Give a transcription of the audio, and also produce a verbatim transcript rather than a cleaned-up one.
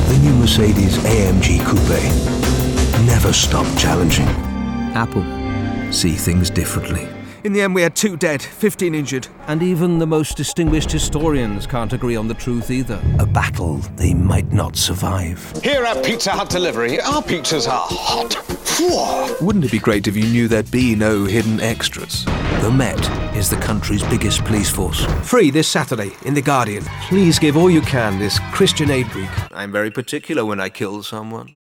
The new Mercedes A M G Coupe. Never stop challenging. Apple. See things differently. In the end, we had two dead, fifteen injured. And even the most distinguished historians can't agree on the truth either. A battle they might not survive. Here at Pizza Hut Delivery, our pizzas are hot. Phew. Wouldn't it be great if you knew there'd be no hidden extras? The Met is the country's biggest police force. Free this Saturday in The Guardian. Please give all you can this Christian Aid Week. I'm very particular when I kill someone.